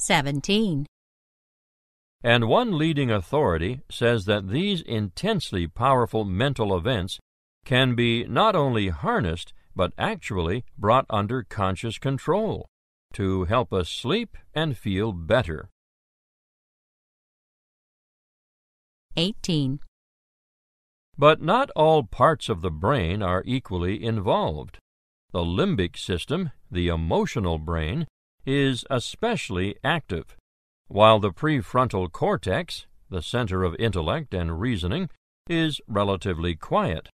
17. And one leading authority says that these intensely powerful mental events can be not only harnessed, but actually brought under conscious control to help us sleep and feel better. 18. But not all parts of the brain are equally involved. The limbic system, the emotional brain, is especially active, while the prefrontal cortex, the center of intellect and reasoning, is relatively quiet.